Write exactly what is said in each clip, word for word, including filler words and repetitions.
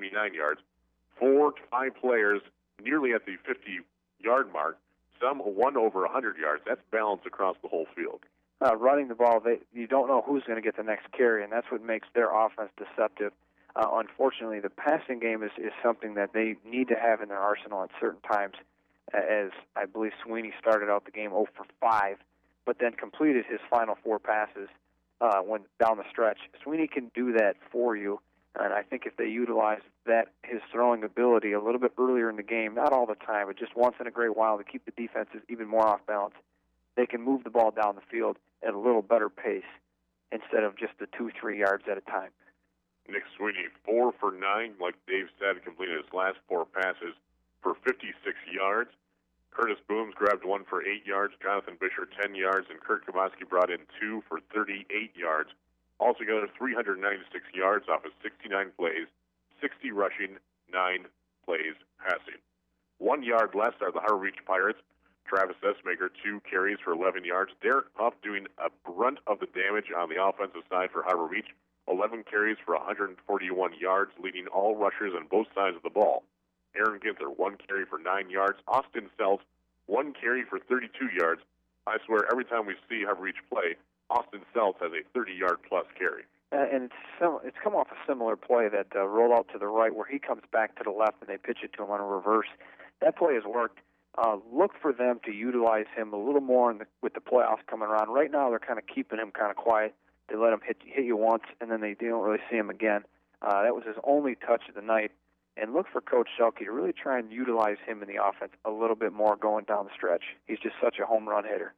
seventy-nine yards. Four to five players nearly at the fifty-yard mark. Some one over one hundred yards. That's balanced across the whole field. Uh, running the ball, they, you don't know who's going to get the next carry, and that's what makes their offense deceptive. Uh, unfortunately, the passing game is, is something that they need to have in their arsenal at certain times, as I believe Sweeney started out the game zero for five, but then completed his final four passes uh, when down the stretch. Sweeney can do that for you, and I think if they utilize that, his throwing ability a little bit earlier in the game, not all the time, but just once in a great while to keep the defenses even more off balance, they can move the ball down the field at a little better pace instead of just the two, three yards at a time. Nick Sweeney, four for nine, like Dave said, completed his last four passes for fifty-six yards. Curtis Booms grabbed one for eight yards, Jonathan Bisher ten yards, and Kurt Kowalski brought in two for thirty-eight yards. Altogether, three hundred ninety-six yards off of sixty-nine plays, sixty rushing, nine plays passing. One yard less are the Harbor Beach Pirates. Travis Essmaker, two carries for eleven yards. Derek Puff doing a brunt of the damage on the offensive side for Harbor Beach. eleven carries for one hundred forty-one yards, leading all rushers on both sides of the ball. Aaron Ginther, one carry for nine yards. Austin Seltz, one carry for thirty-two yards. I swear, every time we see Harbor Beach play, Austin Seltz has a thirty-yard-plus carry. Uh, and it's sim- it's come off a similar play that uh, rolled out to the right where he comes back to the left and they pitch it to him on a reverse. That play has worked. Uh, look for them to utilize him a little more in the, with the playoffs coming around. Right now, they're kind of keeping him kind of quiet. They let him hit, hit you once, and then they don't really see him again. Uh, that was his only touch of the night. And look for Coach Selke to really try and utilize him in the offense a little bit more going down the stretch. He's just such a home run hitter.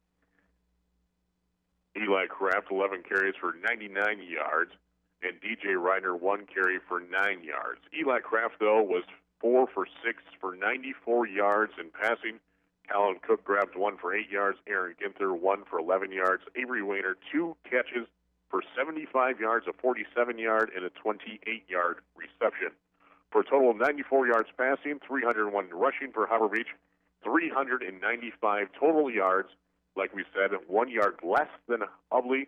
Eli Kraft, eleven carries for ninety-nine yards, and D J Reiner, one carry for nine yards. Eli Kraft, though, was four for six for ninety-four yards in passing. Callan Cook grabbed one for eight yards. Aaron Ginther, one for eleven yards. Avery Wayner, two catches for seventy-five yards, a forty-seven-yard, and a twenty-eight-yard reception. For a total of ninety-four yards passing, three hundred one rushing for Harbor Beach, three hundred ninety-five total yards. Like we said, one yard less than Ubley,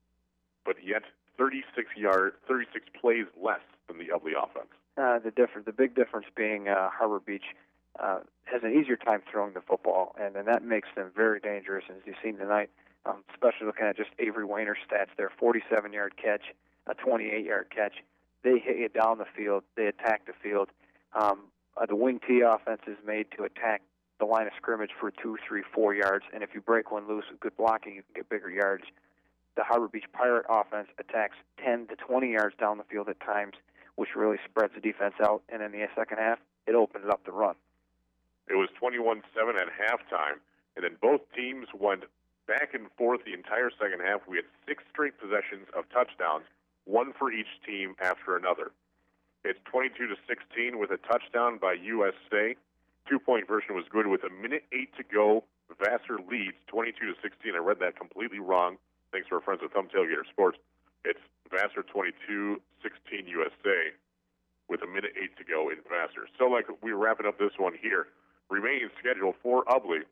but yet thirty-six yard, thirty-six plays less than the Ubley offense. Uh, the difference, the big difference being uh, Harbor Beach uh, has an easier time throwing the football, and, and that makes them very dangerous. As you've seen tonight, um, especially looking at just Avery Wayner's stats there, forty-seven-yard catch, a twenty-eight-yard catch. They hit you down the field. They attack the field. Um, uh, the wing T offense is made to attack the line of scrimmage for two, three, four yards, and if you break one loose with good blocking, you can get bigger yards. The Harbor Beach Pirate offense attacks ten to twenty yards down the field at times, which really spreads the defense out, and in the second half, it opens up the run. It was twenty-one seven at halftime, and then both teams went back and forth the entire second half. We had six straight possessions of touchdowns, one for each team after another. It's twenty-two to sixteen with a touchdown by U S A. Two-point version was good with a minute eight to go. Vassar leads twenty-two to sixteen. I read that completely wrong. Thanks to our friends at Thumb Tailgater Sports. It's Vassar twenty-two sixteen U S A with a minute eight to go in Vassar. So like we're wrapping up this one here. Remaining schedule for Ubley.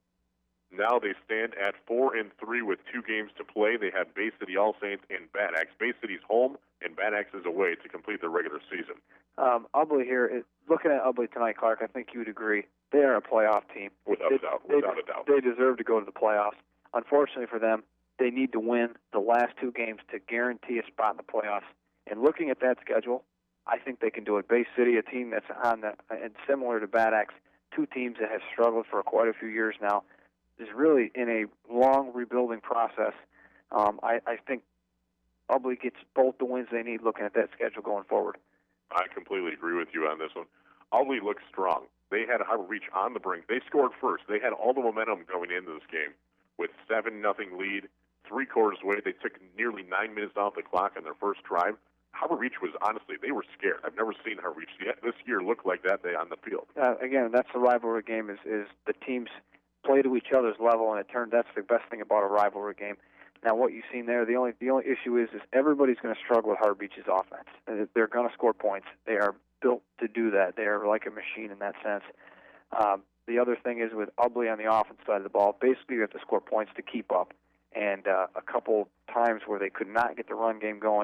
Now they stand at four and three with two games to play. They have Bay City All Saints and Bad Axe. Bay City's home and Bad Axe is away to complete the regular season. Um, Ubley here, it, looking at Ubley tonight, Clark, I think you would agree they are a playoff team. Without they, a doubt. They, Without a doubt. They deserve to go to the playoffs. Unfortunately for them, they need to win the last two games to guarantee a spot in the playoffs. And looking at that schedule, I think they can do it. Bay City, a team that's on the and similar to Bad Axe, two teams that have struggled for quite a few years now, is really in a long rebuilding process. Um, I, I think Ubley gets both the wins they need looking at that schedule going forward. I completely agree with you on this one. Ubley looks strong. They had Harbor Beach on the brink. They scored first. They had all the momentum going into this game with seven nothing lead, three quarters away. They took nearly nine minutes off the clock on their first drive. Harbor Beach was, honestly, they were scared. I've never seen Harbor Beach yet this year look like that they on the field. Uh, again, that's the rivalry game is, is the teams play to each other's level, and it turned that's the best thing about a rivalry game. Now, what you've seen there, the only the only issue is is everybody's going to struggle with Harbor Beach's offense. They're going to score points. They are built to do that. They are like a machine in that sense. Um, the other thing is with Ubley on the offense side of the ball, basically you have to score points to keep up. And uh, a couple times where they could not get the run game going,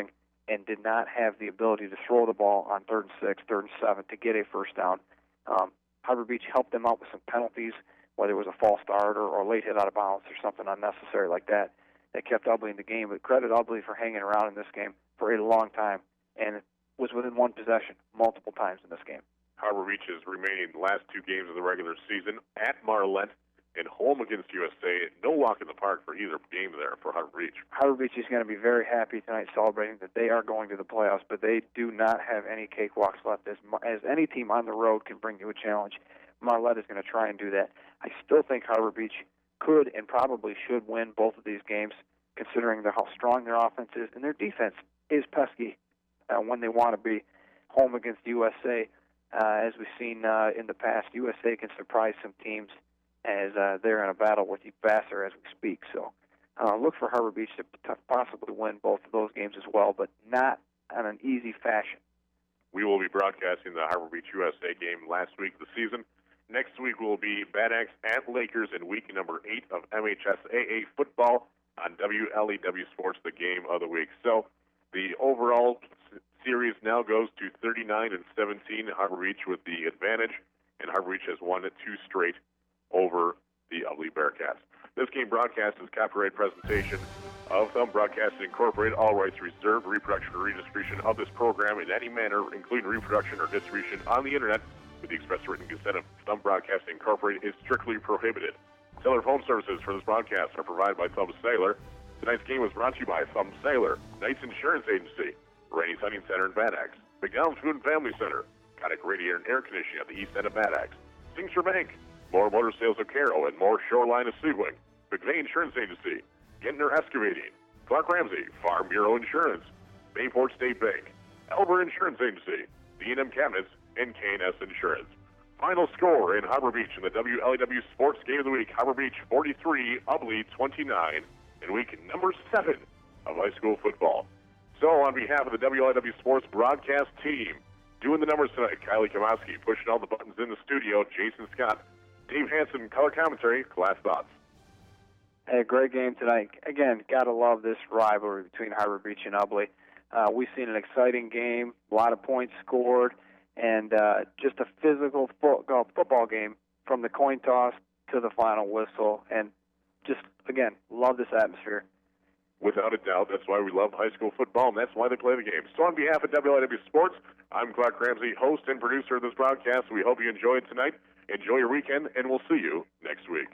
and did not have the ability to throw the ball on third and six, third and seven to get a first down. Um, Harbor Beach helped them out with some penalties, whether it was a false start or, or late hit out of bounds or something unnecessary like that, that kept Ubly in the game. But credit Ubly for hanging around in this game for a long time, and it was within one possession multiple times in this game. Harbor Beach's remaining last two games of the regular season at Marlette and home against U S A. No walk in the park for either game there for Harbor Beach. Harbor Beach is going to be very happy tonight celebrating that they are going to the playoffs, but they do not have any cakewalks left. As, as any team on the road can bring you a challenge, Marlette is going to try and do that. I still think Harbor Beach could and probably should win both of these games, considering the, how strong their offense is, and their defense is pesky uh, when they want to be. Home against U S A, uh, as we've seen uh, in the past, U S A can surprise some teams as uh, they're in a battle with Vassar as we speak. So uh, look for Harbor Beach to, to possibly win both of those games as well, but not on an easy fashion. We will be broadcasting the Harbor Beach U S A game last week of the season. Next week will be Bad Axe at Lakers in week number eight of M H S A A football on W L E W Sports, the game of the week. So the overall series now goes to thirty-nine and seventeen. Harbor Beach with the advantage, and Harbor Beach has won two straight over the Ubly Bearcats. This game broadcast is copyright presentation of Thumb Broadcasting Incorporated. All rights reserved. Reproduction or redistribution of this program in any manner, including reproduction or distribution on the Internet, with the express written consent of Thumb Broadcasting Incorporated, is strictly prohibited. Seller phone services for this broadcast are provided by Thumb Sailor. Tonight's game was brought to you by Thumb Sailor, Knights Insurance Agency, Rainey's Hunting Center in Bad Axe, McDonald's Food and Family Center, Kodak Radiator and Air Conditioning at the east end of Bad Axe, Signature Bank, More Motor Sales of Carroll, and More Shoreline of Sebring, McVeigh Insurance Agency, Gentner Excavating, Clark Ramsey, Farm Bureau Insurance, Bayport State Bank, Elber Insurance Agency, D and M Cabinets, and K and S Insurance. Final score in Harbor Beach in the W L E W Sports Game of the Week, Harbor Beach forty-three, Ubly twenty-nine, in week number seven of high school football. So on behalf of the W L E W Sports broadcast team, doing the numbers tonight, Kylie Kamowski, pushing all the buttons in the studio, Jason Scott, Dave Hansen, color commentary, Class Thoughts. Hey, great game tonight. Again, got to love this rivalry between Harbor Beach and Ubly. Uh, we've seen an exciting game, a lot of points scored, and uh, just a physical fo- football game from the coin toss to the final whistle. And just, again, love this atmosphere. Without a doubt, that's why we love high school football, and that's why they play the game. So on behalf of W L E W Sports, I'm Clark Ramsey, host and producer of this broadcast. We hope you enjoyed tonight. Enjoy your weekend, and we'll see you next week.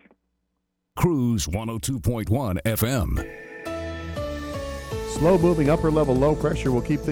Cruise one oh two point one F M. Slow-moving upper-level low pressure will keep things